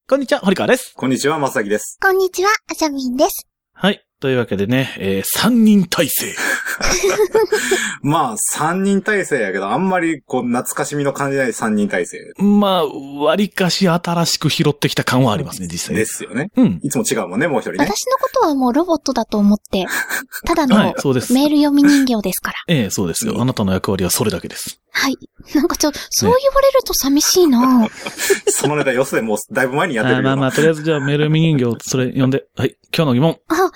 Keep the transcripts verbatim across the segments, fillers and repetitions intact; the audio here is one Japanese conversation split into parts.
こんにちは、堀川です。 こんにちは、まさきです。 こんにちは、あしゃみんです。 はい。というわけでね、えー、三人体制。 まあ、三人体制やけど、あんまりこう、懐かしみの感じない三人体制。 まあ、割かし新しく拾ってきた感はありますね、実際。 ですよね。 うん。 いつも違うもんね、もう一人ね。 私のことはもうロボットだと思って、ただのメール読み人形ですから。 ええ、そうですよ。あなたの役割はそれだけです。 はい。なんかちょ、そう言われると寂しいな、 そのネタよすでもうだいぶ前にやってるよ。 まあまあ、とりあえずじゃあメール読み人形、それ読んで。はい。今日の疑問。 あ、はい。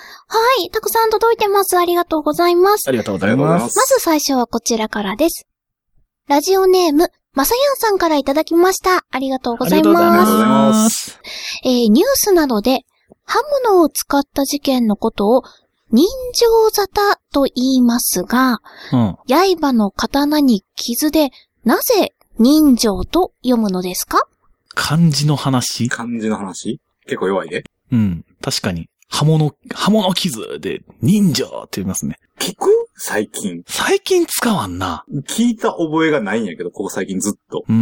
たくさん届いてます。ありがとうございます。 ありがとうございます。 まず最初はこちらからです。ラジオネーム、まさやんさんからいただきました。ありがとうございます。 ありがとうございます。 えー、ニュースなどで、刃物を使った事件のことを、人情沙汰と言いますが、うん、刃の刀に傷で、なぜ人情と読むのですか？ 漢字の話？ 漢字の話？結構弱いで。 うん。確かに。刃物、刃物傷で人情って言いますね。 聞く？最近。 最近使わんな。 聞いた覚えがないんやけど、ここ最近ずっと。 うん。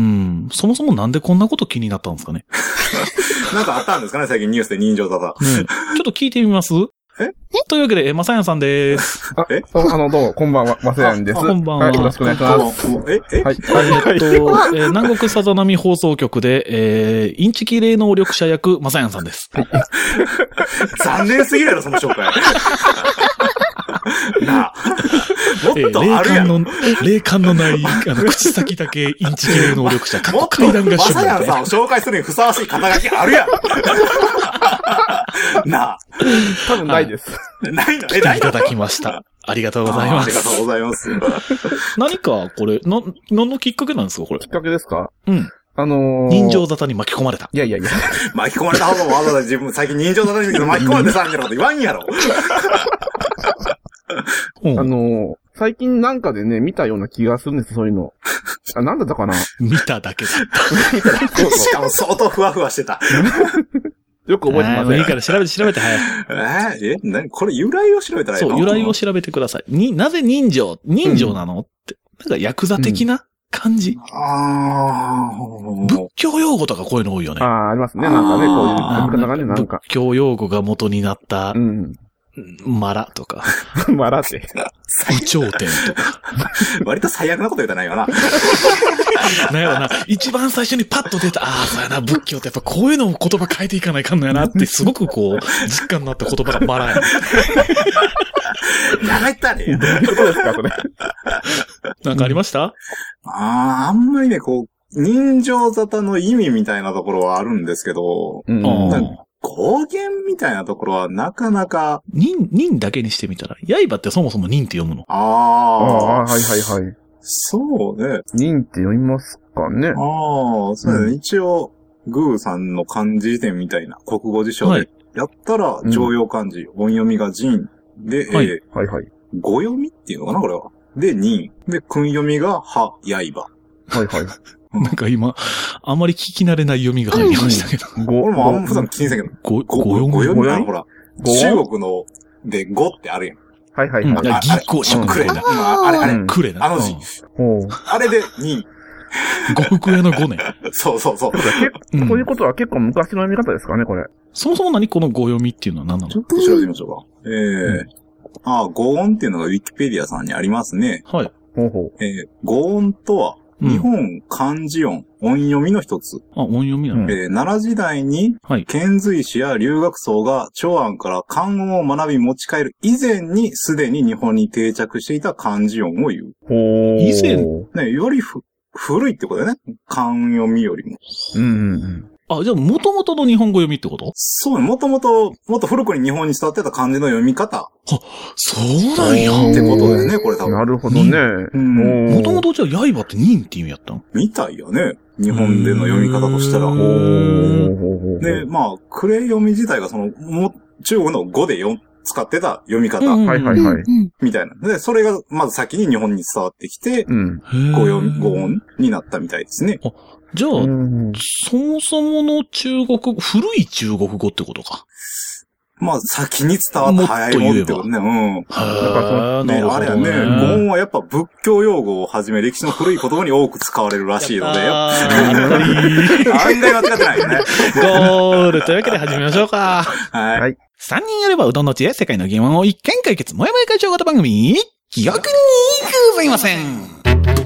そもそもなんでこんなこと気になったんですかね。 なんかあったんですかね、最近ニュースで人情沙汰。 ね、ちょっと聞いてみます？ えというわけで、まさやんさんでーす。 あ、えあの、どうも、こんばんは、まさやんです。 こんばんは。 はい、よろしくお願いします。 ええはい。 えっと、えー、南国さざ波放送局で、えー、インチキ霊能力者役、まさやんさんです。はい、 残念すぎるやろ、その紹介。なあ。もっとあるやん。 霊感の、霊感のない、あの、口先だけインチキ霊能力者、過去階段が趣味みたいな。まさやんさんを紹介するにふさわしい肩書きあるやん。なあ。 多分ないです。 ないの？ え、ないの？いただきました。ありがとうございます。 ありがとうございます。 何か、これ、な、何のきっかけなんですか、これ。 きっかけですか？ うん。 あのー、 人情沙汰に巻き込まれた。 いやいやいや。 巻き込まれた方がわざわざ自分、最近人情沙汰に巻き込まれてさんやろって言わんやろ。 あのー、最近なんかでね、見たような気がするんです、そういうの。あ、なんだったかな？ 見ただけだった。 しかも相当ふわふわしてた。 よく覚えてません。 いいから調べて調べて、はい。 えー、え、なにこれ由来を調べたらいいの？ そう、由来を調べてください。に、なぜ人情、人情なの、うん、って。なんかヤクザ的な感じ。うん、 ああ。 仏教用語とかこういうの多いよね。 ああ、ありますね。なんかね、こういう。なんかね、なんか。 仏教用語が元になった。 うん。 マラとか。 マラって。 有頂天とか。 割と最悪なこと言うたらないよな。 なんやろな。一番最初にパッと出た、ああ、そうやな、仏教ってやっぱこういうのを言葉変えていかないかんのやなって、すごくこう、実感になった言葉がマラや。 やめたね。 どういうことですか、それ。 なんかありました？ ああ、あんまりね、こう、人情沙汰の意味みたいなところはあるんですけど、 うん。 語源みたいなところはなかなか。 忍、忍だけにしてみたら。刃ってそもそも忍って読むの？ ああ。 ああ、はいはいはい。 そうね。 忍って読みますかね。 ああ、そうね、うん。一応、グーさんの漢字辞典みたいな国語辞書でやったら、常用漢字、うん、音読みが忍で、 はい、 えー、 はいはい。 語読みっていうのかなこれは。で、忍。で、訓読みが、は、刃。 はいはい。 なんか今、あんまり聞き慣れない読みが入りましたけど。 俺もあんま普段気にせんけど。 ご、ご読み。ご読みなのほら。中国の、で、語ってあるやん。 はいはいはい。 うん、技巧職くれな。あれ、あれ、 くれな。 あの字。あれで、忍。 呉服屋の語ね。 そうそうそう。 そういうことは結構昔の読み方ですかね、これ。 そもそも何この語読みっていうのは何なの？ ちょっと調べてみましょうか。ええ。ああ、語音っていうのがウィキペディアさんにありますね。 はい。 ほうほう。 えー、語音とは、日本漢字音、音読みの一つ。 あ、音読みなの？ えー、奈良時代に、はい、遣隋使や留学僧が長安から漢音を学び持ち帰る以前にすでに日本に定着していた漢字音を言う。 ほー。 以前ね、よりふ、古いってことだよね。漢読みよりも。 うんうんうん。 あ、じゃあ元々の日本語読みってこと？ そうね。もともと、もっと古くに日本に伝わってた漢字の読み方。 あ、そうなんや。 ってことだよね、これ多分。 なるほどね。 もともとじゃあ刃って忍って意味やったの？ みたいよね。日本での読み方としたら。で、まあ、クレ読み自体がその、も、中国の語でよ使ってた読み方。 はいはいはい。 みたいな。で、それがまず先に日本に伝わってきて、 うん、 語読み、語音になったみたいですね。 あ、じゃあ、そもそもの中国、古い中国語ってことか。 まあ、先に伝わった早いもんってことね。うん。 へー、 ね、あれやね、ゴンはやっぱ仏教用語をはじめ歴史の古い言葉に多く使われるらしいので、やっぱ案外間違ってないよね。 ゴールというわけで始めましょうか。 はい。はい、 さんにんやればうどんの知恵、世界の疑問を一見解決、もやもや会長型番組、記憶にございません。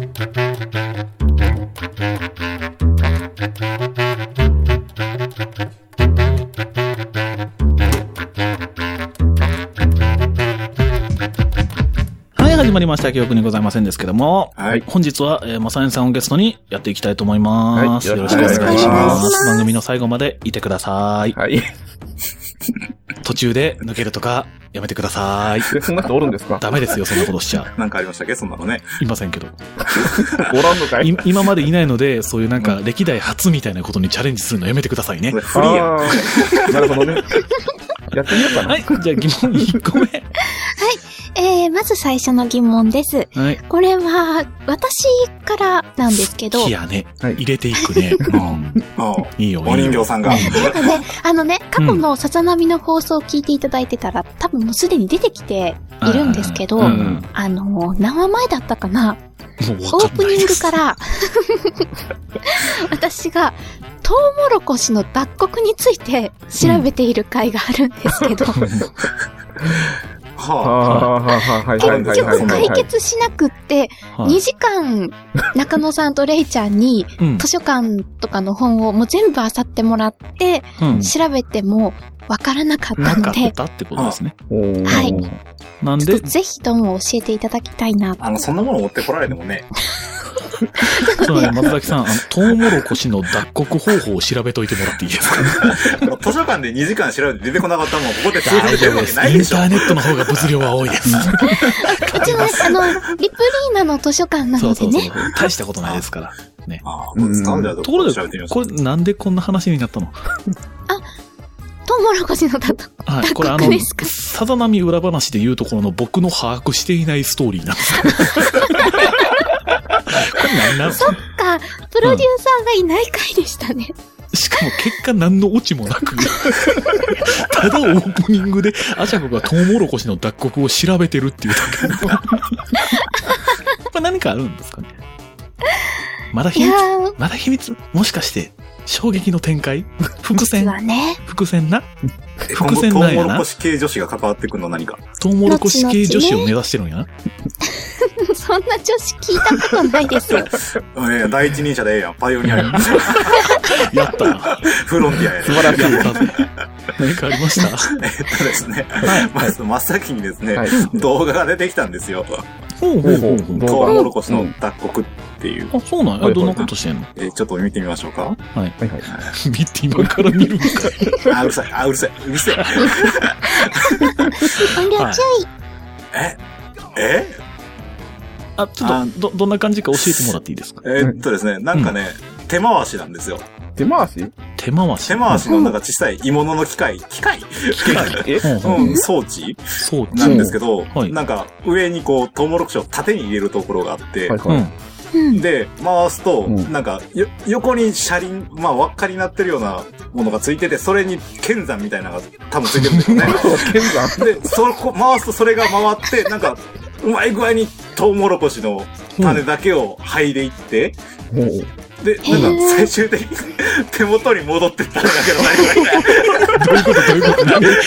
始まりました。記憶にございませんですけども、はい、本日は、えー、まさねさんをゲストにやっていきたいと思います。はい、よろしくお願いします。番組の最後までいてください。はい。途中で抜けるとかやめてください。 そんな人おるんですか？ ダメですよ、そんなことしちゃう。 なんかありましたっけ？そんなのね。 いませんけど。 おらんのかい？ 今までいないので、そういうなんか歴代初みたいなことにチャレンジするのやめてくださいね。 フリーやん。 なるほどね。やってみようかな。 はい。じゃあ疑問いっこめ。はい。 えー、まず最初の疑問です。はい。これは、私からなんですけど。 いやね。はい、入れていくね。うん。いいよ、 お人形さんが。 あのね、過去のさざ波の放送を聞いていただいてたら、多分もうすでに出てきているんですけど、うん、あの、何話前だったかな？オープニングから、私が、トウモロコシの脱穀について調べている回があるんですけど、結局解決しなくって、にじかん中野さんとレイちゃんに図書館とかの本をもう全部漁ってもらって、調べてもわからなかったので。なかったってことですね。 はい。 なんでぜひとも教えていただきたいな。 あの、そんなもの持ってこられてもね。 そうね、松崎さん、あの、トウモロコシの脱穀方法を調べといてもらっていいですか？ 図書館でにじかん調べて出てこなかったもん、ここで通じてるわけないでしょ。 インターネットの方が物量は多いです。 うちの、あの、リプリーナの図書館なのでね。そうそうそう。 大したことないですから。ね。 ああ、これ使うんだよ。 ところで、これなんでこんな話になったの？あ、 トウモロコシの脱穀ですか？はい。これあの、 さざ波裏話で言うところの僕の把握していないストーリーなんですか？ そっか、プロデューサーがいない回でしたね。 うん、しかも結果何のオチもなく、ただオープニングでアシャコがトウモロコシの脱穀を調べてるっていうだけの。これ何かあるんですかね？まだ秘密？まだ秘密？もしかして衝撃の展開？伏線？ はね、 伏線な？ 伏線なんやな。トウモロコシ系女子が関わってくるの何か？ トウモロコシ系女子を目指してるんやな。 そんな女子聞いたことないですよ。 いや、第一人者でええやん。パイオニアやん。 やった。 フロンティアや。 素晴らしい。やったぜ。何かありました？ えっとですね。はい、まず真っ先にですね、はい、動画が出てきたんですよ。 ほうほうほうほう。 トウモロコシの脱穀っていう。 あ、そうなんや。どんなことしてんの？ えー、ちょっと見てみましょうか。はい。 はいはい。見て今から見るのか。 あ、うるさい。あ、うるさい。うるさい。 音量注意。 ええあ、ちょっと、ど、どんな感じか教えてもらっていいですか？ えー、っとですね、なんかね、うん、手回しなんですよ。 手回し？ 手回し手回しのなんか小さい鋳物の機械、機械機械えうん、装置装置なんですけど、はい、なんか上にこう、トウモロコシを縦に入れるところがあって、はいはい、で、回すと、うん、なんか、よ、横に車輪、まあ、輪っかになってるようなものがついてて、それに剣山みたいなのが多分ついてるんですよね。剣山で、そこ、回すとそれが回って、なんか、うまい具合にトウモロコシの種だけを剥いでいって、うん、で、なんか最終的に手元に戻ってったんだけど何どういうことどういう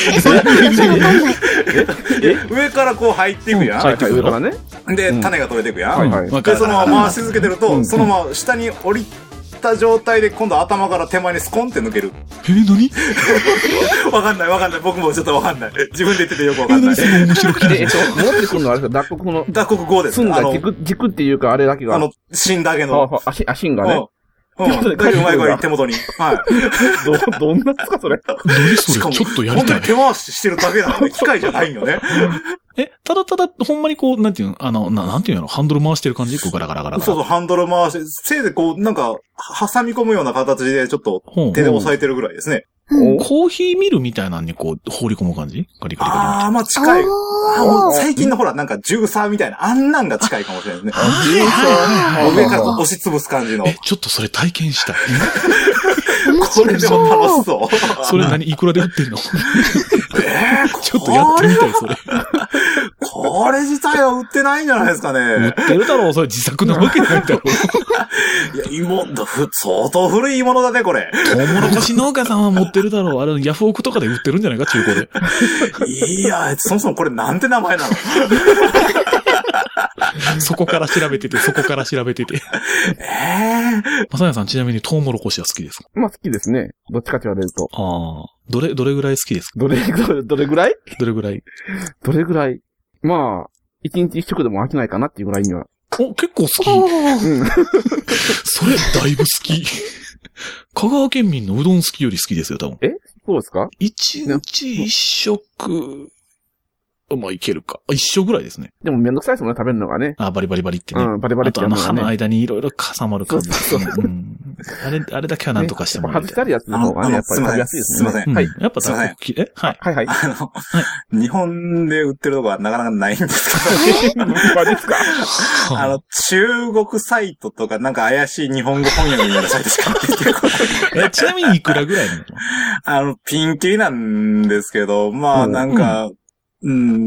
ことえ上からこう入っていくやん。 入っていくからね。 で、種が取れていくやん。はいはい、で、そのまま回し続けてると、うん、そのまま下に降りた状態で今度頭から手前にスコンって抜ける。 えー、何わかんないわかんない。僕もちょっとわかんない。自分で言っててよくわかんない。 えー、面白くて。 えっと、持ってくるのはあれですか？脱穀の。 脱穀ごです。 積んだ軸、軸っていうかあれだけが。 あの、芯だけの。 あ、あ、芯がね。 うん。うん。うまい具合に手元に。はい。 ど、どんなですかそれ。 何それちょっとやりたい。 手回ししてるだけなので、機械じゃないよね。 え、ただただ、ほんまにこう、なんていうの、あの、ななんていうの、ハンドル回してる感じこうガラガラガラガラ。 そうそう、ハンドル回して、せいでこう、なんか、挟み込むような形で、ちょっと、手で押さえてるぐらいですね。 うん、コーヒーミルみたいなのにこう、放り込む感じガリガリガリ。 ああ、まあ近い。あもう最近のほら、なんか、ジューサーみたいな、あんなんが近いかもしれないですね。ジューサー上から押しつぶす感じの。 え、ちょっとそれ体験したい。 これでも楽しそう。 それ何いくらで売ってんの？ えー、 ちょっとやってみたい、それ。 これ自体は売ってないんじゃないですかね。 売ってるだろう、それ自作なわけないだろう。いや、芋、相当古い芋のだね、これ。 トウモロコシ農家さんは持ってるだろう。あれ、ヤフオクとかで売ってるんじゃないか、中古で。 いや、そもそもこれなんて名前なの？ そこから調べてて、そこから調べてて。 ええー。 まさやさん、ちなみにトウモロコシは好きですか？ まあ好きですね。どっちかって言われると。 ああ。どれ、どれぐらい好きですか？ どれ、どれ、どれぐらいどれぐらいどれぐらいまあ、一日一食でも飽きないかなっていうぐらいには。 お、結構好き。うん。それ、だいぶ好き。香川県民のうどん好きより好きですよ、多分。 えそうですか？ 一日一食。まあ、いけるか。一緒ぐらいですね。 でもめんどくさいですもんね、食べるのがね。 あ、バリバリバリってね。 うん、バリバリってやるのがね。あとあの歯の間にいろいろ挟まる感じ。 そうそうそう。 うん。あれ、あれだけはなんとかしてもらいたい。外したりやつの方がね、やっぱり食べやすいですね。 すいません。 はい。やっぱだいぶ、えはい。 はいはい。 あの、日本で売ってるとこはなかなかないんですけど。 マジですか？ あの、中国サイトとかなんか怪しい日本語翻訳みたいなサイトしか出てこない。 え、ちなみにいくらぐらいなの？ あの、ピンキリなんですけど、まあなんか、うん、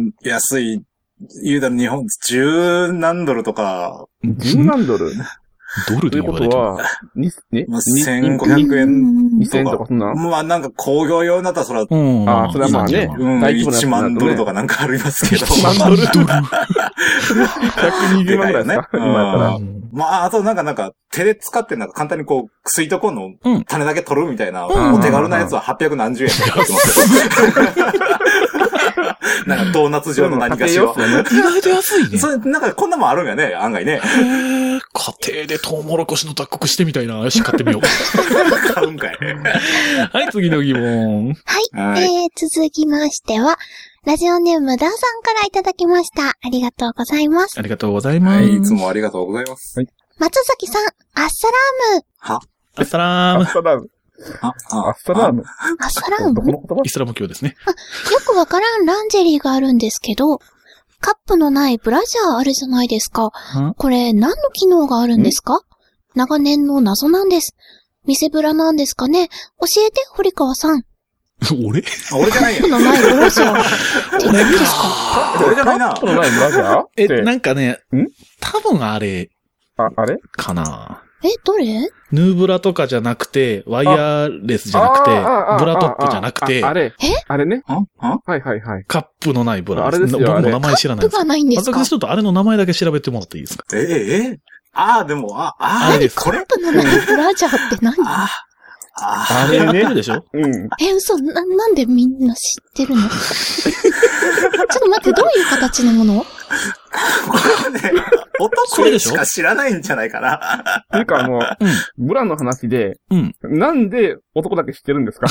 安い、言うたら日本、十何ドルとか。 十何ドルドルで言われてる。 ということは、に、ね、 せんごひゃくえん。 にせんとかそんな。 まあなんか工業用になったらそれは、 うん、ああ、それはまあね、 うん、いちまんドルとかなんかありますけど。いちまんドルドル。ひゃくにじゅうまんぐらいですか？今やったら。 まあ、あとなんかなんか、手で使ってなんか簡単にこう、スイートコーンの種だけ取るみたいな、お手軽なやつははっぴゃくなんじゅうえんとかってますけど。なんかドーナツ状の何かしら。 意外と安いね。 それ、なんかこんなもんあるんやね、案外ね。 へー、家庭でトウモロコシの脱穀してみたいな。よし、買ってみよう。 買うんかい。 はい、次の疑問。 はい。はい、えー、続きましては、ラジオネームダーさんからいただきました。ありがとうございます。 ありがとうございます。はい、 いつもありがとうございます。はい、 松崎さん、アッサラーム。 はアッサラーム。 アッサラーム。 あ、 あ、アッサラーム。 アッサラームイスラム教ですね。 あ、よくわからんランジェリーがあるんですけど、カップのないブラジャーあるじゃないですか。これ何の機能があるんですか？長年の謎なんです。店ブラなんですかね？教えて、堀川さん。 俺俺じゃないよ。 カップのないブラジャー。って何ですか？ 俺じゃないな。 カップのないブラジャーえ、なんかね、多分あれ。 あ、あれかな。 え、どれ？ ヌーブラとかじゃなくて、ワイヤレスじゃなくて、ブラトップじゃなくて、 あれえあれねははいはいはい。 カップのないブラです。 あれですよ。 僕も名前知らないです。 カップがないんですか？ 私ちょっとあれの名前だけ調べてもらっていいですか？ えええああ、でも、あ、ああれです。 カップのないブラジャーって何？ ああ、あれね。でしょ？ うん。 え、嘘、な、なんでみんな知ってるの？ちょっと待って、どういう形のもの？ これね、男しか知らないんじゃないかな。 っていうかあの、ブラの話で、 うん、 なんで男だけ知ってるんですか？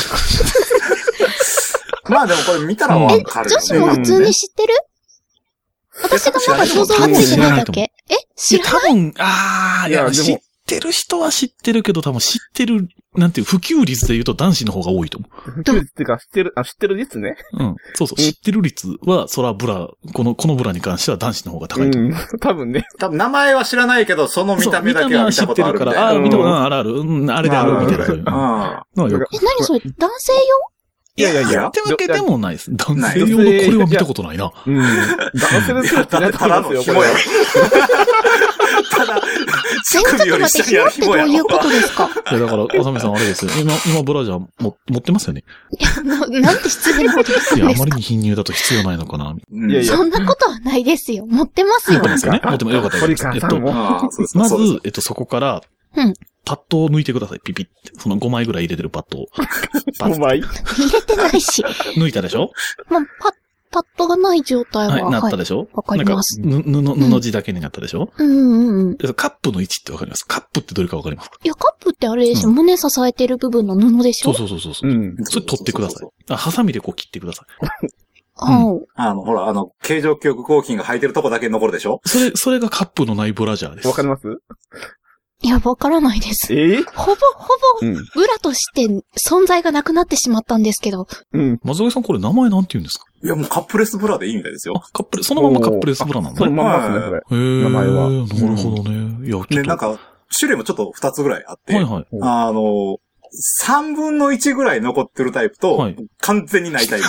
まあでもこれ見たらわかるよね。 女子も普通に知ってる？私がまだ想像がついてないだけ？え？知らない？ 多分、ああ、いや、知ってる人は知ってるけど、多分知ってる、なんていう、普及率で言うと男子の方が多いと思う。 普及率っていうか、知ってる、あ、知ってる率ね。 うん。そうそう、知ってる率は、そらブラ、この、このブラに関しては男子の方が高いと思う。 うん、多分ね。 多分名前は知らないけど、その見た目だけは見たことある。 見た目は知ってるから、ああ、見たことあるある、うん、あれである、みたいな。そういうの。 え、何それ、男性用？ いやいやいや。ってわけでもないです。男性用のこれは見たことないな。 うん。男性ですよ。 ただ、ただの紐や。ただ、乳首より下にある紐や。 どういうことですか？ いや、だから、あさみさんあれですよ。今、今ブラジャーも持ってますよね。 いや、な、なんて失礼なこと言ったんですか？ いや、あまりに貧乳だと必要ないのかな。 いやいや。 そんなことはないですよ。持ってますよ。 持ってますよね。持ってもよかったです。えっと、まず、えっと、そこから、 うん。 パッドを抜いてください。ピピって。そのごまいぐらい入れてるパッドを。 ごまい入れてないし。 抜いたでしょ？ まあ、パッ、パッドがない状態は。 はい、なったでしょ？ わかります。 なんか、布、布地だけになったでしょ？ うんうんうん。 カップの位置ってわかります？カップってどれかわかりますか？ いや、カップってあれでしょ？胸支えてる部分の布でしょ？ そうそうそうそう。うん。それ取ってください。あ、ハサミでこう切ってください。 ああの、ほら、あの、形状記憶合金が入ってるとこだけ残るでしょ？ それ、それがカップのないブラジャーです。 わかります？ いや、わからないです。 えー、 ほぼ、ほぼ、ブラとして存在がなくなってしまったんですけど。 うん。松崎さん、これ名前なんて言うんですか？ いや、もうカップレスブラでいいみたいですよ。 あ、カップレス、そのままカップレスブラなんだね。 そのままですね、それ。 へー。 名前は。 なるほどね。いや、ちょっと。 ね、なんか、種類もちょっと二つぐらいあって。 はいはい。 あの、 さんぶんのいちぐらい残ってるタイプと、はい、完全にないタイプ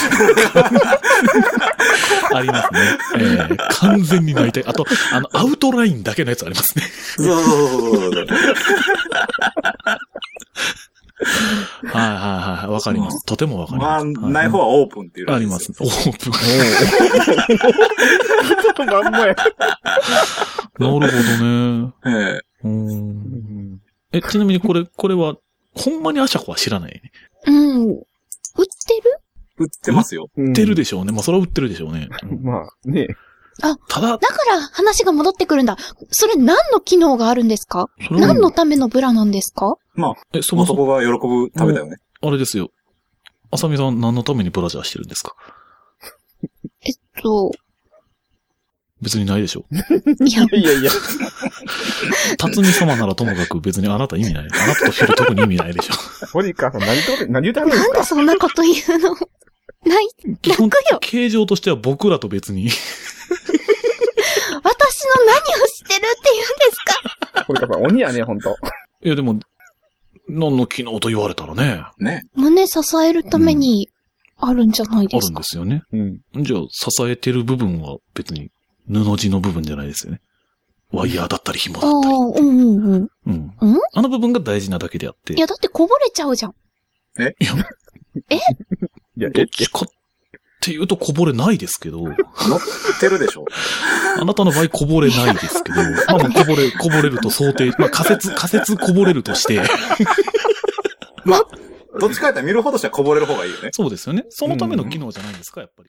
と。ありますね。えー、完全にないタイプ。あと、あの、アウトラインだけのやつありますね。 そうそうそうそう。 はいはいはい。わかります。とてもわかります。 まあ、はい、ない方はオープンっていう。 あります。オープン。 まんまや。 なるほどね。 ええうんえ、ちなみにこれ、これは、ほんまにアシャコは知らないね。 うん。売ってる売ってますよ。 売ってるでしょうね。まあ、それは売ってるでしょうね。 うん、まあ、ねあ、 ただ、 だから話が戻ってくるんだ。それ何の機能があるんですか？何のためのブラなんですか？ まあ、え、そもそもが喜ぶためだよね。 あれですよ。あさみさん何のためにブラジャーしてるんですか？ えっと。 別にないでしょ。 いやいやいや。 辰巳様ならともかく別にあなた意味ない。あなたとフィル特に意味ないでしょ。 堀川さん何言って、何言ってはるんですか？ なんでそんなこと言うの？ない、 基本楽よ。 形状としては僕らと別に。 私の何を知ってるって言うんですか？ 堀川さん鬼やね、ほんと。 いやでも、何の機能と言われたらね。 ね。 胸支えるためにあるんじゃないですか？ あるんですよね。 うん。 じゃあ、支えてる部分は別に布地の部分じゃないですよね。ワイヤーだったり紐だったり。 ああ、うんうんうん。 うん。 んあの部分が大事なだけであって。 いや、だってこぼれちゃうじゃん。 えいや、 えいや、 どっちかっていうとこぼれないですけど。 乗ってるでしょ。 あなたの場合こぼれないですけど。まあまあこぼれ、こぼれると想定、まあ仮説、仮説こぼれるとして。 まあ、どっちかやったら見るほどしてはこぼれる方がいいよね。 そうですよね。そのための機能じゃないんですか、やっぱり。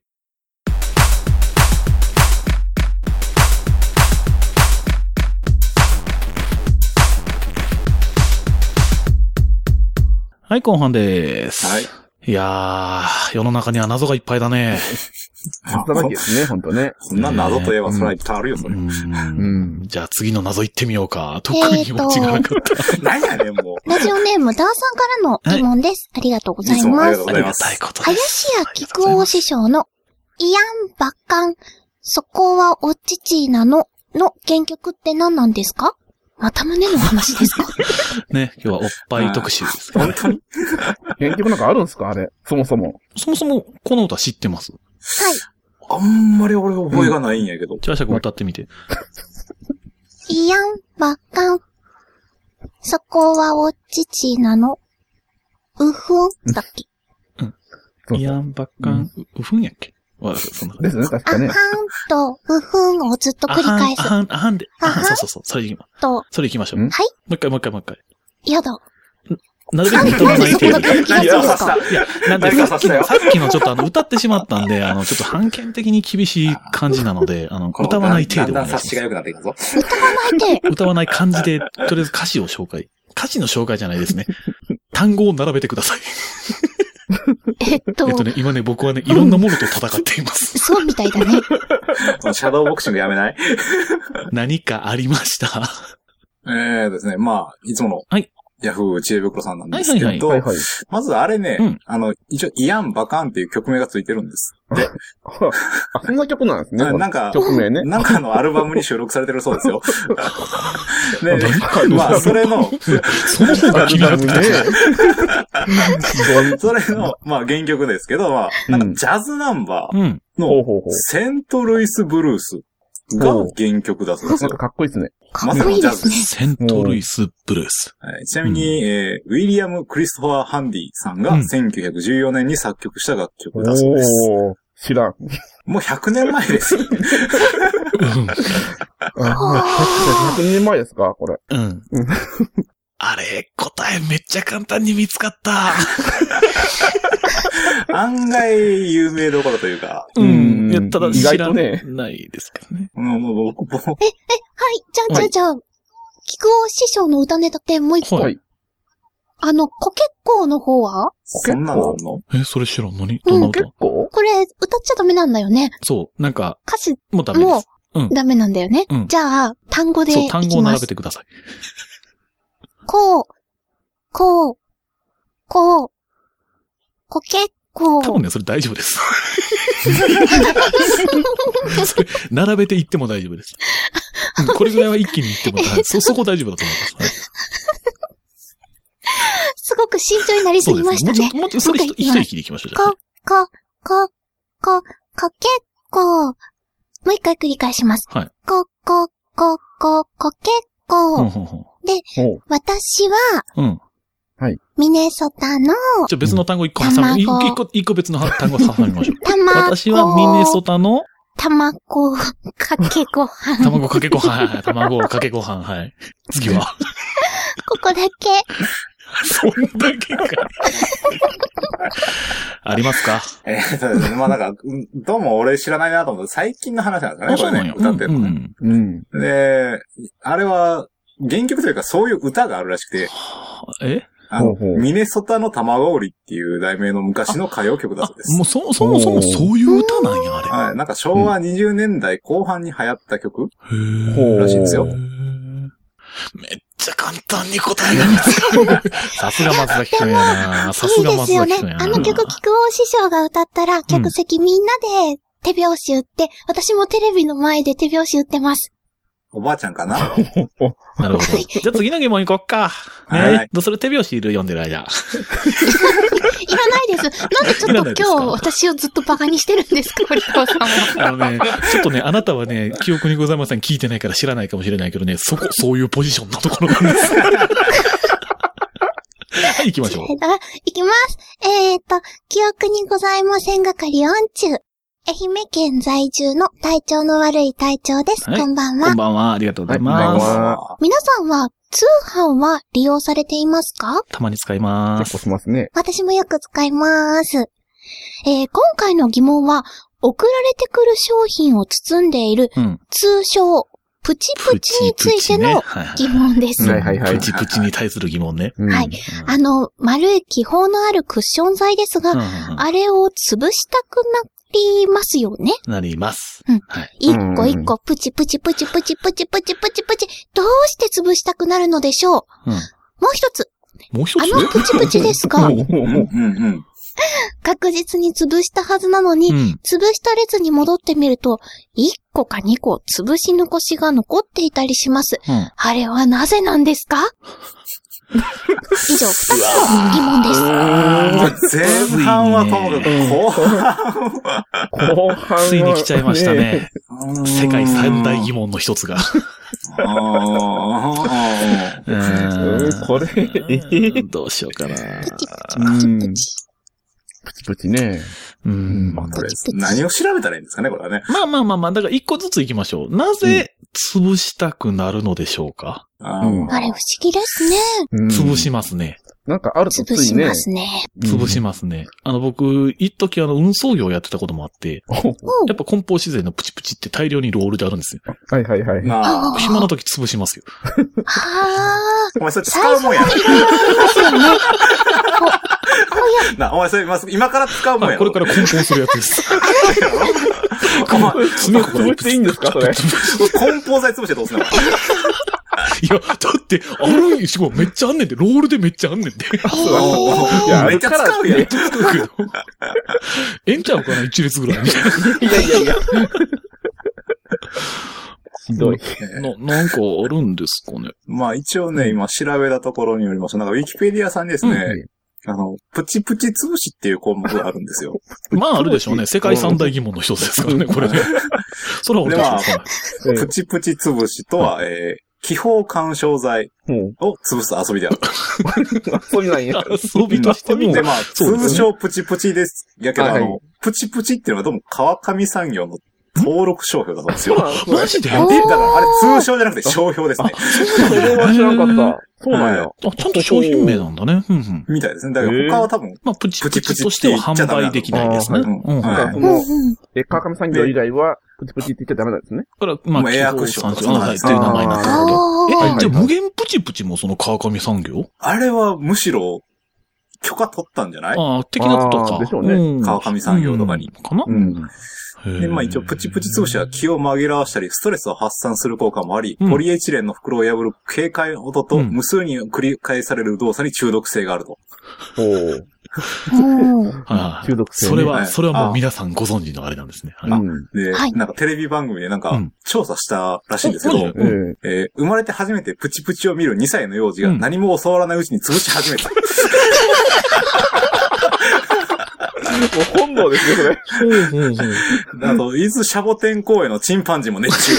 はい、後半でーす。 はい。 いやー、世の中には謎がいっぱいだね。 謎だらけですね、ほんとね。 そんな謎といえばそれはいっぱいあるよ、それ。 うん。 うんじゃあ次の謎行ってみようか。特に気持ちがなかった。 何やねん、もう。 ラジオネーム、ダーさんからの疑問です。はい、ありがとうございます。 いつもありがとうございます。 ありがたいことです。 林家木久扇師匠の、イヤンバカン、そこはお乳なの、の原曲って何なんですか？また胸の話ですか？ ね、今日はおっぱい特集です。 本当に原曲なんかあるんですかあれ。そもそも。 そもそも、この歌知ってます？ はい。 あんまり俺覚えがないんやけど。 じゃあ、シャク歌ってみて。 イヤンバカン、そこはお乳なの、うふんだっけ？ イヤンバカン、うふんやっけ？わかる、そんな感じ。 ですね、確かね。 あはんと、うふんをずっと繰り返す。 あはん、あはんで。あはん、そうそうそう。それ行きまと、 それ行きましょう。 はい。 もう一回、もう一回、もう一回。 やだ。 なるべく歌わない程度で。 気がするんですか？ いや、なんでさっきの、さっきのちょっとあの、歌ってしまったんで、あの、ちょっと判権的に厳しい感じなので、あの、歌わない程度でお願いします。 だんだん察しが良くなっていくぞ。 歌わないで。 歌わない感じで、とりあえず歌詞を紹介。歌詞の紹介じゃないですね。単語を並べてください。 えっと。 えっとね、今ね、僕はね、いろんなものと戦っています。 そうみたいだね。 シャドーボクシングやめない？ 何かありました？ えーですね、まあ、いつもの。 はい。 ヤフー知恵袋さんなんですけど、 はいはいはい、 まずあれね、 うん、 あの、一応、イヤンバカンっていう曲名がついてるんです。で、 あ、そんな曲なんですね。 なんか、 曲名ね。 なんかのアルバムに収録されてるそうですよ。で、まあ、それの、 その方が気になってた。 それの、まあ、原曲ですけど、まあ、なんかジャズナンバーの、セントルイスブルースが原曲だそうですよ。 なんかかっこいいですね。 かっこいいですね。 セントルイスブルース。 はい、ちなみに、うんえー、ウィリアム・クリストファー・ハンディさんがせんきゅうひゃくじゅうよねんに作曲した楽曲だそうです。 おー、知らん。 もうひゃくねんまえです。うん。 あ、もうひゃくねんまえですかこれ。 うん。あれ、答えめっちゃ簡単に見つかった。 案外有名どころというか。 うん。いや、ただ知らないですけどね。 うん、もう僕も。 え、え、はい。じゃあ、じゃあ、じゃあ、木久扇師匠の歌ネタってもう一個。はい。あの、コケッコーの方はそんなのあんの？ え、それ知らんのにどんな歌？ コケッコー？ これ、歌っちゃダメなんだよね。 そう。なんか、 歌詞もダメです。 もう、ダメなんだよね。うん。じゃあ、単語でいきます。 そう、単語を並べてください。 こう、こう、こう、コケッコー。 多分ね、それ大丈夫です。それ、並べていっても大丈夫です。これぐらいは一気にいっても大丈夫。そ、そこ大丈夫だと思います。はい、 すごく慎重になりすぎましたね。 もうちょっと、もうちょっと、それ一息でいきましょう、じゃあ。 こ、こ、こ、こ、こけっこ。もう一回繰り返します。 はい。 こ、こ、こ、こ、こけっこ。 ほうほうほうで、私は、 うん。 はい。ミネソタの、 じゃあ別の単語一個挟み、一個、一個別の単語挟みましょう。 卵。 私はミネソタの、 卵かけご飯。 卵かけご飯、はい。卵かけご飯、はい。次は。 ここだけ。 そんだけか。ありますか？ えー、そうですね。まあなんか、どうも俺知らないなと思って、最近の話なんですかね、これね。歌ってるのね。うん。で、あれは、原曲というかそういう歌があるらしくて。 えあの、ミネソタの卵売りっていう題名の昔の歌謡曲だそうです。 もうそ、そもそもそういう歌なんや、あれ。 はい。なんか昭和にじゅうねんだいこう半に流行った曲らしいんですよ。 めっちゃ簡単に答えが見つかる。さすが松崎くんやな。さすが松崎くんやな。いいですよね。 あの曲、菊王師匠が歌ったら、客席みんなで手拍子打って、うん、私もテレビの前で手拍子打ってます。 おばあちゃんかななるほど。じゃあ次の疑問行こっか。ね、はい、どうする手拍子いる読んでる間。 いらないです。なんでちょっと今日私をずっとバカにしてるんですか、堀川さんは。 あのね、ちょっとね、あなたはね、記憶にございません。聞いてないから知らないかもしれないけどね、そこ、そういうポジションのところなんです。はい、行きましょう。 行きます。えーと、記憶にございません係音中。愛媛県在住の体調の悪い隊長です、はい。こんばんは。 こんばんは。ありがとうございます。 はい、皆さんは通販は利用されていますか？ たまに使います。 結構しますね。 私もよく使います。えー、今回の疑問は、送られてくる商品を包んでいる、うん、通称、プチプチについての疑問です。 プチプチに対する疑問ね。 はい。うん、あの、丸い気泡のあるクッション材ですが、うんうん、あれを潰したくなりますよね。 なります。 うん。はい。一個一個プチプチプチプチプチプチプチプチ、どうして潰したくなるのでしょう。うん。もう一つ。 もう一つあのプチプチですが、確実に潰したはずなのに、うん、潰した列に戻ってみると、いっこかにこ潰し残しが残っていたりします。うん、あれはなぜなんですか？以上、二つの疑問です。 前半はともかく後半は。 後半は。 ついに来ちゃいましたね。世界三大疑問の一つが。 これ、えー、 どうしようかな。 プチプチプチプチ。 プチプチね。 うん。まあ、これ、何を調べたらいいんですかね、これはね。 まあまあまあまあ、だから一個ずつ行きましょう。なぜ潰したくなるのでしょうか？ うん、あれ不思議ですね。 潰しますね。 なんかあるとついね。 潰しますね。 潰しますね。あの僕、一時あの運送業やってたこともあって、やっぱ梱包資材のプチプチって大量にロールであるんですよ。 はいはいはい。 ああ。暇な時潰しますよ。 ああ。 お前それ使うもんや。な、お前それ今から使うもんや。 これから梱包するやつです。 お前、 潰していいんですかそれ。 梱包材潰してどうすんの？ いや、だって、あるんしごめっちゃあんねんで、ロールでめっちゃあんねんで。 いや、めっちゃ使うやん。めっちゃ使うけど。 ええんちゃうかな一列ぐらい。いやいやいや。ひどい。 な、なんかあるんですかね。 まあ一応ね、今調べたところによりますと、なんかウィキペディアさんにですね、うんあの、プチプチ潰しっていう項目があるんですよ。 まああるでしょうね。世界三大疑問の一つですからね、これね。それは俺でまあ、 プチプチ潰しとは、えー、気泡干渉剤を潰す遊びである。 遊びなんや。 遊びとしても。 で、まあ、通称プチプチです。やけど、あの、プチプチっていうのはどうも川上産業の登録商標だそうですよ。 マジで？ だからあれ通称じゃなくて商標ですね。 それは知らなかった。そうなんや。 あ、ちゃんと商品名なんだね。うんうん。 みたいですね。だから他は多分。 まあ、プチプチとしては販売できないですね。 うん。え、川上産業以外は、プチプチって言っちゃダメなんですね。 だから、まあ、 エアクッションとか。はい、っていう名前になってるけど。え、じゃあ無限プチプチもその川上産業？ あれはむしろ、許可取ったんじゃない？ ああ、的なことか。 でしょうね。 川上産業とかに。 かな？ うん。で、まあ一応、プチプチ潰しは気を紛らわしたり、ストレスを発散する効果もあり、うん、ポリエチレンの袋を破る軽快な音と、無数に繰り返される動作に中毒性があると。 おー。 中毒性、ね。それは、それはもう皆さんご存知のあれなんですね。 はい、で、はい、なんかテレビ番組でなんか、調査したらしいんですけど、うん、えー、生まれて初めてプチプチを見るにさいの幼児が何も教わらないうちに潰し始めた。 もう本能ですよ、それ。 そうそうそう。 あと、伊豆シャボテン公園のチンパンジーも熱中。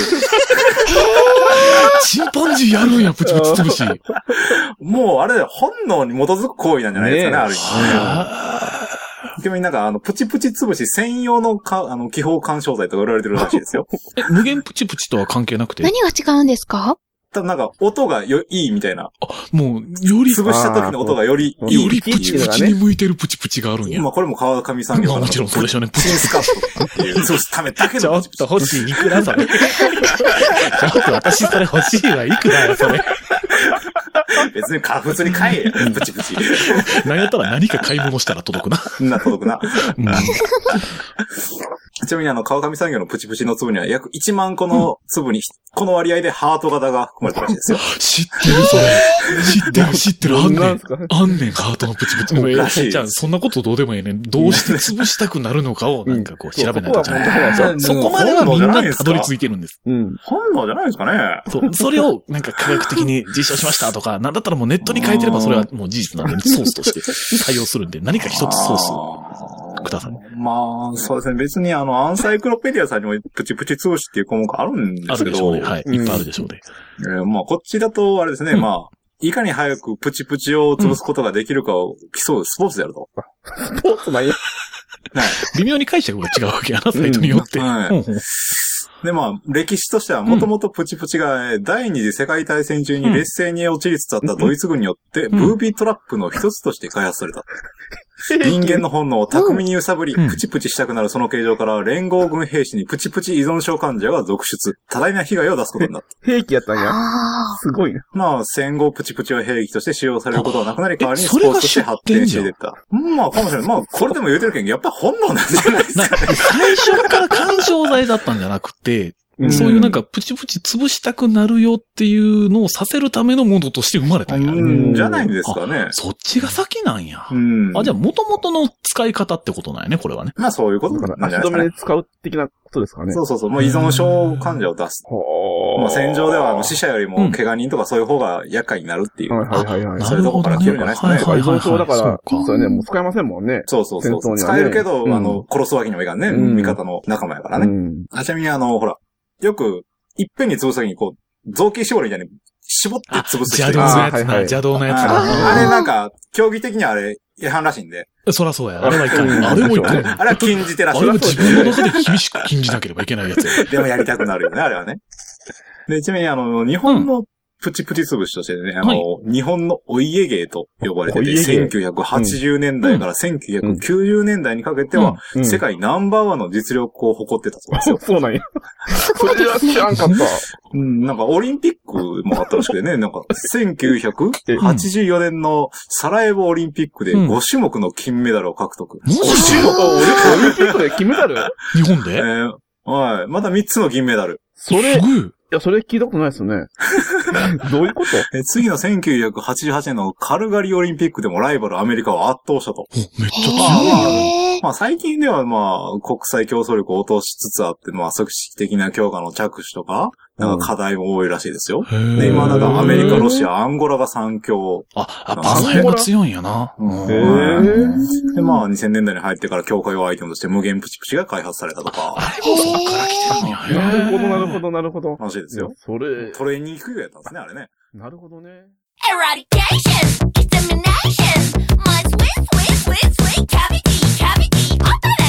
チンパンジーやるんや、プチプチ潰し。 もう、あれ、本能に基づく行為なんじゃないですかね、ある意味。ちなみになんか、あの、プチプチ潰し専用のか、あの、気泡干渉剤とか売られてるらしいですよ。 え、無限プチプチとは関係なくて？ 何が違うんですか？ ただなんか、音がよ、いいみたいな。 あ、もう、より、 潰した時の音がよりいい。 よりプチプチに向いてるプチプチがあるんや。 まあ、これも川上産業の。 まあ、もちろんそうでしょうね。 チンスカットっていう、潰すためだけの。 ちょっと欲しい、いくらそれ。ちょっと私それ欲しいわ、いくらよ、それ。 別に普通に買えや、プチプチ。 何やったら何か買い物したら届くな。 な、届くな。 うん、 ちなみにあの、川上産業のプチプチの粒には約いちまん個の粒に、この割合でハート型が含まれてるらしいですよ。 知ってる、それ。知ってる、知ってる。あんねん。あんねん、ハートのプチプチ。じゃあ、そんなことどうでもいいねん。どうして潰したくなるのかを、なんかこう、調べないと。そこまではみんなたどり着いてるんです。 うん。本能じゃないですかね。 そう。それを、なんか科学的に実証しましたとか、なんだったらもうネットに書いてればそれはもう事実なんで、ソースとして採用するんで、何か一つソースをください。 まあ、そうですね。別にあの、アンサイクロペディアさんにもプチプチ潰しっていう項目あるんですけど。 あるでしょうね。はい。いっぱいあるでしょうね。 えー、まあ、こっちだと、あれですね、うん、まあ、いかに早くプチプチを潰すことができるかを競うスポーツであると。 スポーツなんや。 微妙に解釈が違うわけやな、サイトによって。うん、はい。 で、まあ、歴史としては、もともとプチプチが、第二次世界大戦中に劣勢に陥りつつあったドイツ軍によって、ブービートラップの一つとして開発された。人間の本能を巧みに揺さぶり、プチプチしたくなるその形状から、連合軍兵士にプチプチ依存症患者が続出、多大な被害を出すことになった。 兵器やったんや。すごいね。 まあ、戦後プチプチは兵器として使用されることはなくなり、代わりにスポーツとして発展していった。まあ、かもしれない。まあ、これでも言うてるけど、やっぱ本能なんじゃないですかね。 最初から干渉剤だったんじゃなくて、うん、そういうなんかプチプチ潰したくなるよっていうのをさせるためのものとして生まれたんや。 うん、じゃないんですかね。 そっちが先なんや。 うん、 あ、じゃあ元々の使い方ってことなんやね、これはね。 まあそういうことなんじゃないですかね。 足止めで使う的なことですかね。 そうそうそう。もう依存症患者を出す。まあ戦場では死者よりも怪我人とかそういう方が厄介になるっていう。 はいはいはいはい。 そういうとこから来てるんじゃないですかね。 依存症だから、それね、もう使えませんもんね。 そうそうそう。使えるけど、あの、殺すわけにもいかんね。味方の仲間やからね。ちなみにあの、ほら、よく、いっぺんに潰すときにこう、造形絞りみたいに絞って潰す人。邪道のやつな、邪道のやつな。あれなんか、競技的にはあれ、違反らしいんで。 そらそうや。あれはいかん。あれもいかん。 あれは禁じてらっしゃる。 あれは自分の中で厳しく禁じなければいけないやつや。 でもやりたくなるよね、あれはね。で、ちなみにあの、日本のプチプチ潰しとしてね、あの、はい、日本のお家芸と呼ばれてて、せんきゅうひゃくはちじゅうねんだいからせんきゅうひゃくきゅうじゅうねんだいにかけては、うんうん、世界ナンバーワンの実力を誇ってたそうですよ。 そうなんや。それは知らんかった。 うん、なんかオリンピックもあったらしくてね、なんかせんきゅうひゃくはちじゅうよねんのサラエボオリンピックでごしゅもくの金メダルを獲得。 ごしゅもくオリンピックで金メダル日本で、 えー、はい。またみっつの銀メダル。 それ、 いや、それ聞いたことないですよね。どういうことえ次のせんきゅうひゃくはちじゅうはちねんのカルガリーオリンピックでもライバルアメリカを圧倒したと。 めっちゃ強い。 まあ最近ではまあ国際競争力を落としつつあって、まあ組織的な強化の着手とか、なんか課題も多いらしいですよ。うん、で、今なんかアメリカ、ロシア、アンゴラが三強。 あ、やっぱあの辺が強いんやな。 うん、へで、まあにせんねんだいに入ってから強化用アイテムとして無限プチプチが開発されたとか。 あれもそっから来てるんや。 なるほど、なるほど、なるほど。 らしいですよ。 それ。 トレーニングやったんですね、あれね。 なるほどね。 Eradication, extermination, my sweet, sweet, sweet, sweet cavity, cavity,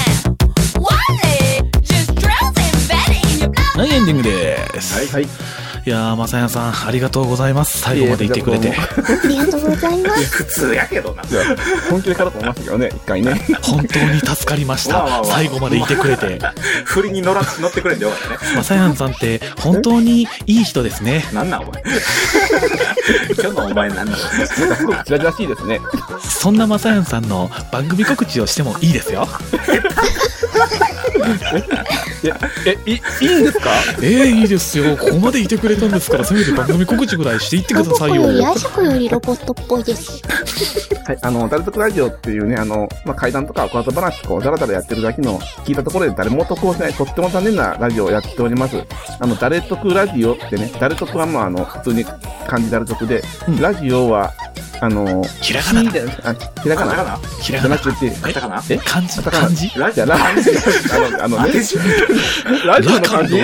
open wallet, just drills embedded in your blood. はい、エンディングでーす。 はい、はい。 いやー、まさやさん、ありがとうございます。最後までいてくれて。 ありがとうございます。 普通やけどな。 本気で買おうと思いましたけどね、一回ね。 本当に助かりました。まあまあまあ、最後までいてくれて。 振りに乗ら、乗ってくれてよかったね。 まさやんさんって、本当にいい人ですね。 なんなんお前。今日のお前なんなんすごくチラチラしいですね。 そんなまさやんさんの番組告知をしてもいいですよ。 え、え、いい、いいんですか？ えー、いいですよ。ここまでいてくれたんですから、せめて番組告知ぐらいしていってくださいよ。 僕より愛食よりロボットっぽいです。 はい、あの、ダルトクラジオっていうね、あの、まあ、怪談とか小技話こう、だらだらやってるだけの、聞いたところで誰も得をしない、とっても残念なラジオをやっております。あの、ダレトクラジオってね、ダレトクはまあ、あの、普通に漢字ダレトクで、うん、ラジオは、あの、 ひらがな。 あ、ひらがな。 ひらがな。 じゃなくて、 カタカナ？ え漢字漢字ラジオ漢字あの、あの、ね、ラジオの漢字え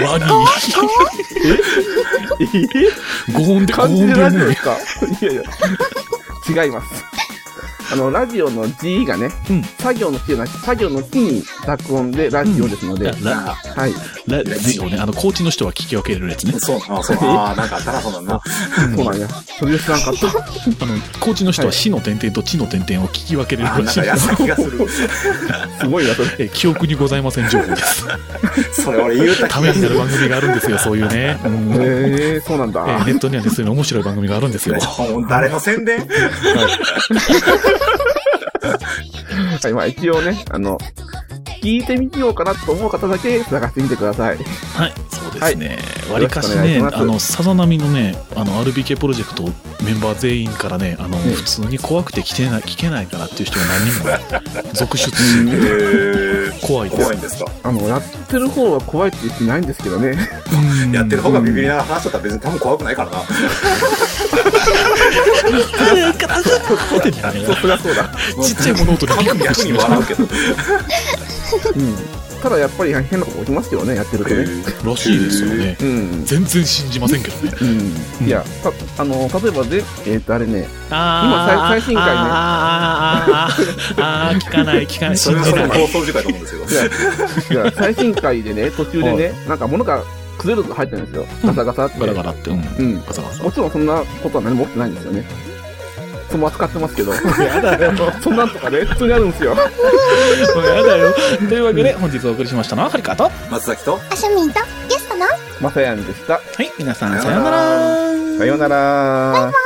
えゴーンで、 漢字でラジオですか？いやいや、違います。あの、ラジオの G がね、うん、作業の T じゃなくて、作業の T に濁音でラジオですので、うん、 はい。ラジオね、あの、コーチの人は聞き分けれるやつね。 そう、あ、そう、ああ、なんかあったらそうなんだ。 そうなんや。それ知らんかった。 あの、コーチの人は死の点々と地の点々を聞き分けれるらしい。 なんか優しい気がする。 すごいな、それ。 え、記憶にございません情報です。 それ俺言うたためになる番組があるんですよ、そういうね。 うん、へえ、そうなんだ。 えー、ネットにはね、そういう面白い番組があるんですよ。 誰の宣伝？ はい、まあ一応ね、あの、聞いてみようかなと思う方だけ探してみてください。 はい、そうですね。わりかしね、あの、さざ波のね、あの、アールビーケー プロジェクトメンバー全員からね、あの、ね、普通に怖くて聞けない、聞けないからっていう人が何人も続出して、怖いです。 怖いんですか？ あの、やってる方は怖いって言ってないんですけどね。 やってる方がビビりながら話しとったら別に多分怖くないからな。 そりゃそうだ。 ちっちゃい物音で逆に笑うけど。 うん。ただやっぱり変なこと起きますけどね、やってるとね。 らしいですよね。 うん。 全然信じませんけどね。 うん。いや、たあの、例えばで、えっと、あれね、 今最新回ね。 あーあー、聞かない、聞かない、信じない。 放送時間と思うんですよ。 いや、最新回でね、途中でね、なんか物が崩れると入ってるんですよ。ガサガサって。 ガラガラって。うん。ガサガサ。 もちろんそんなことは何も起きてないんですよね。その扱ってますけど。やだよ。そんなんとかね、普通にあるんですよ。 やだよ。というわけで、本日お送りしましたのは、はりかと、 松崎と、 あしゅみんと、ゲストの、 まさやんでした。はい、皆さん、さようなら。 さようなら。 バイバイ。